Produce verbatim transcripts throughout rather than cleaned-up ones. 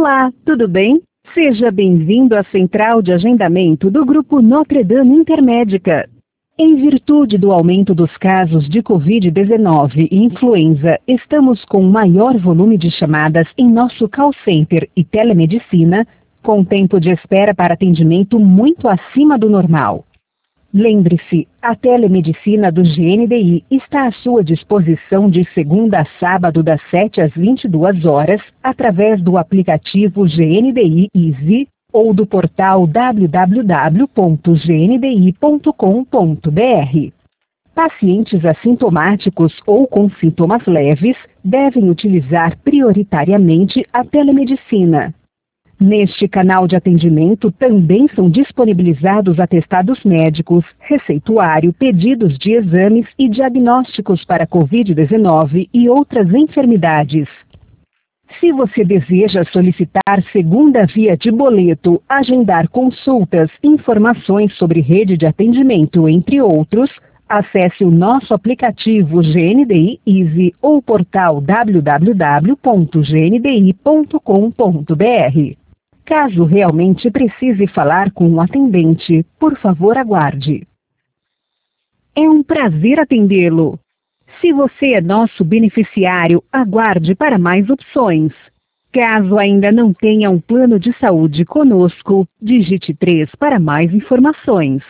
Olá, tudo bem? Seja bem-vindo à central de agendamento do Grupo Notre Dame Intermédica. Em virtude do aumento dos casos de covid dezenove e influenza, estamos com maior volume de chamadas em nosso call center e telemedicina, com tempo de espera para atendimento muito acima do normal. Lembre-se, a telemedicina do G N D I está à sua disposição de segunda a sábado das sete às vinte e duas horas, através do aplicativo G N D I Easy ou do portal w w w ponto g n d i ponto com ponto b r. Pacientes assintomáticos ou com sintomas leves devem utilizar prioritariamente a telemedicina. Neste canal de atendimento também são disponibilizados atestados médicos, receituário, pedidos de exames e diagnósticos para covid dezenove e outras enfermidades. Se você deseja solicitar segunda via de boleto, agendar consultas, informações sobre rede de atendimento, entre outros, acesse o nosso aplicativo G N D I Easy ou portal w w w ponto g n d i ponto com ponto b r. Caso realmente precise falar com um atendente, por favor aguarde. É um prazer atendê-lo. Se você é nosso beneficiário, aguarde para mais opções. Caso ainda não tenha um plano de saúde conosco, digite três para mais informações.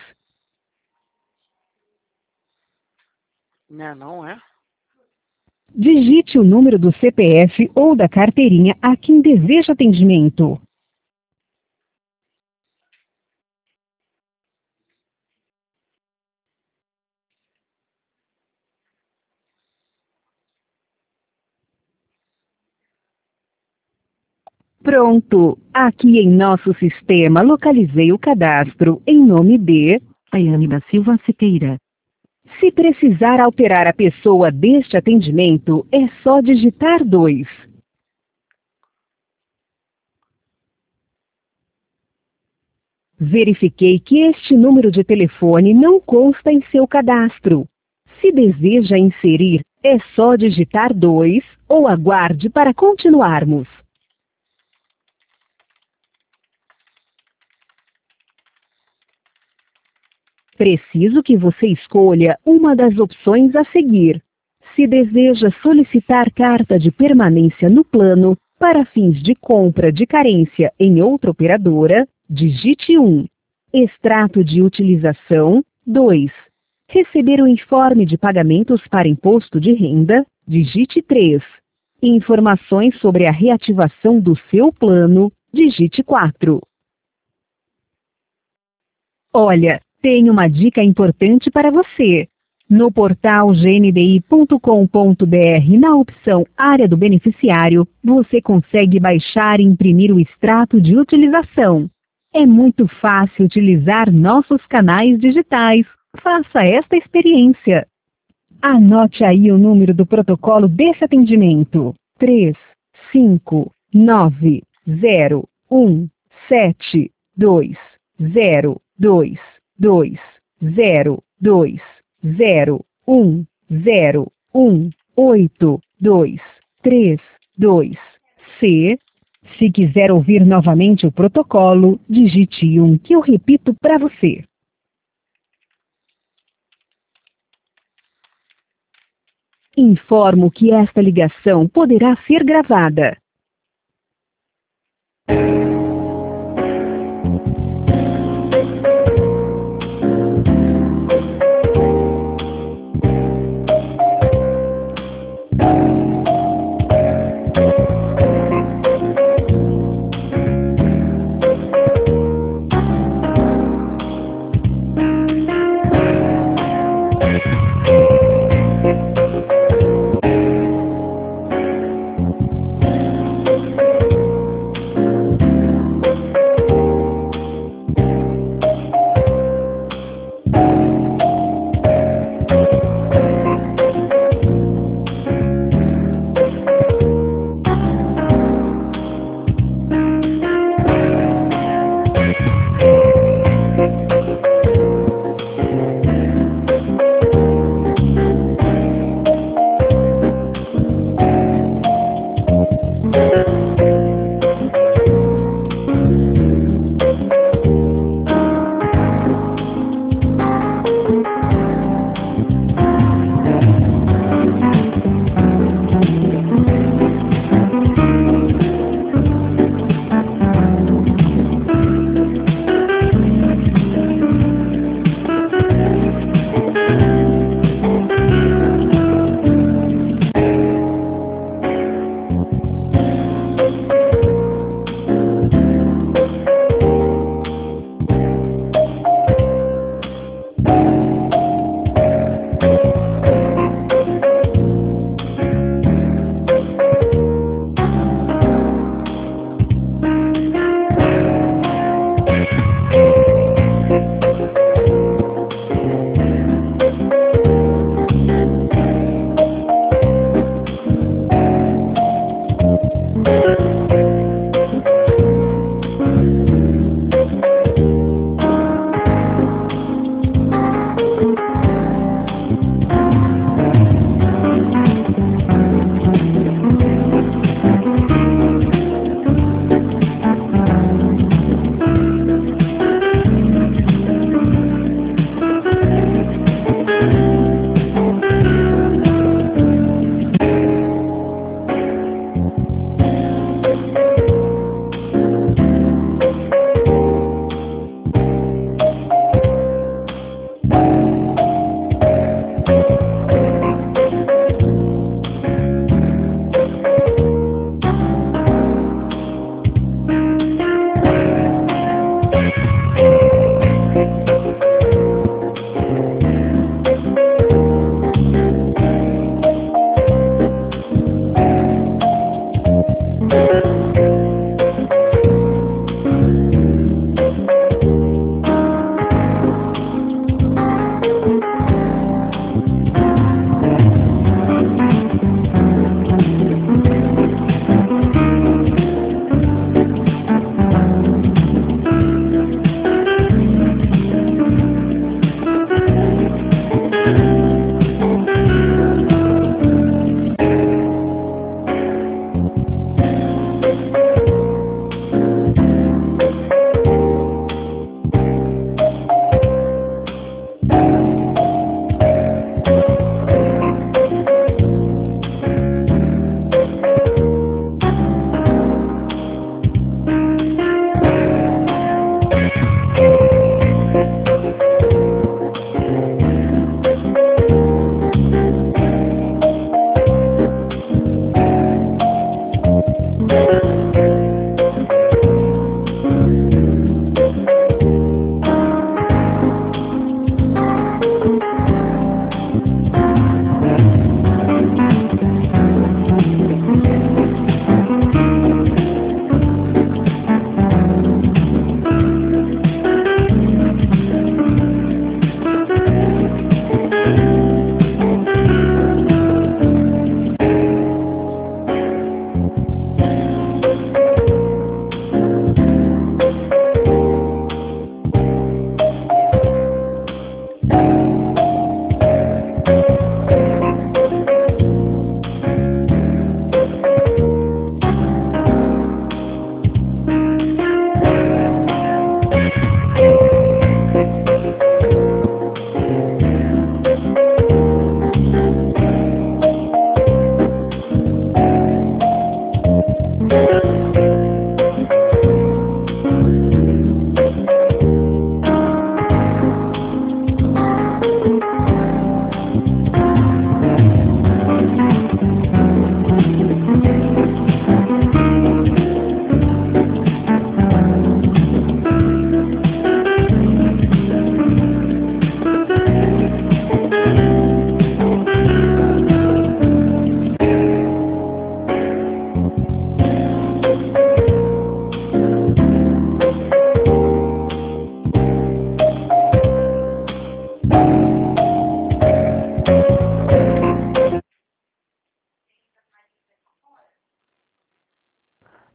Não, não é? Digite o número do C P F ou da carteirinha a quem deseja atendimento. Pronto! Aqui em nosso sistema localizei o cadastro em nome de Ayane da Silva Siqueira. Se precisar alterar a pessoa deste atendimento, é só digitar dois. Verifiquei que este número de telefone não consta em seu cadastro. Se deseja inserir, é só digitar dois ou aguarde para continuarmos. Preciso que você escolha uma das opções a seguir. Se deseja solicitar carta de permanência no plano, para fins de compra de carência em outra operadora, digite um. Extrato de utilização, dois. Receber o informe de pagamentos para imposto de renda, digite três. Informações sobre a reativação do seu plano, digite quatro. Olha, tenho uma dica importante para você. No portal g n d i ponto com ponto b r, na opção Área do Beneficiário, você consegue baixar e imprimir o extrato de utilização. É muito fácil utilizar nossos canais digitais. Faça esta experiência. Anote aí o número do protocolo desse atendimento. três cinco nove zero um sete dois zero dois dois zero dois zero um zero um oito dois três dois C. Se quiser ouvir novamente o protocolo, digite um que eu repito para você. Informo que esta ligação poderá ser gravada.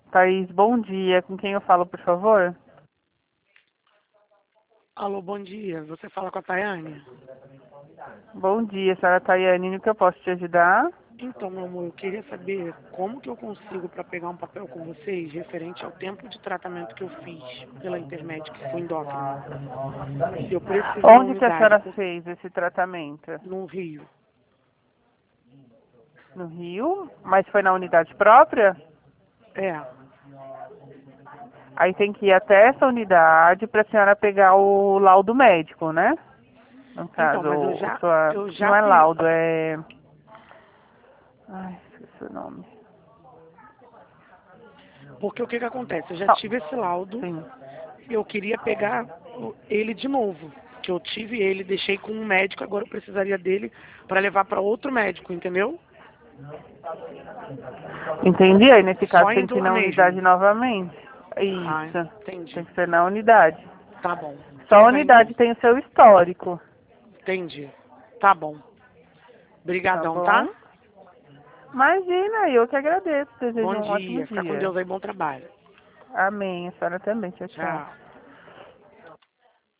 Thaís, bom dia. Com quem eu falo, por favor? Alô, bom dia. Você fala com a Tayane? Bom dia, senhora Tayane. No que eu posso te ajudar? Então, meu amor, eu queria saber como que eu consigo para pegar um papel com vocês referente ao tempo de tratamento que eu fiz pela Intermédica, que foi endócrina. Eu preciso da Onde que a unidade senhora por- fez esse tratamento? no Rio. No Rio? Mas foi na unidade própria? É, Aí tem que ir até essa unidade para a senhora pegar o laudo médico, né? No então, caso, mas eu o, o já, sua... eu já não é fiz. laudo, é... Ai, esqueci o nome. Porque o que que acontece? Eu já Só- tive esse laudo Sim. e eu queria pegar o- ele de novo. Que eu tive ele, deixei com um médico, agora eu precisaria dele para levar para outro médico, entendeu? Entendi. Aí nesse Só caso tem indo que ir lá na unidade mesmo. novamente. Ah, Isso. entendi. Tem que ser na unidade. Tá bom. Só a Pois é, então. unidade tem o seu histórico. Entendi. Tá bom. Tá Brigadão, bom? tá? Imagina, eu que agradeço. Desejo Bom um ótimo dia. Fica com dia. Deus aí, bom trabalho. Amém. A senhora também. Tchau, tchau. Tchau.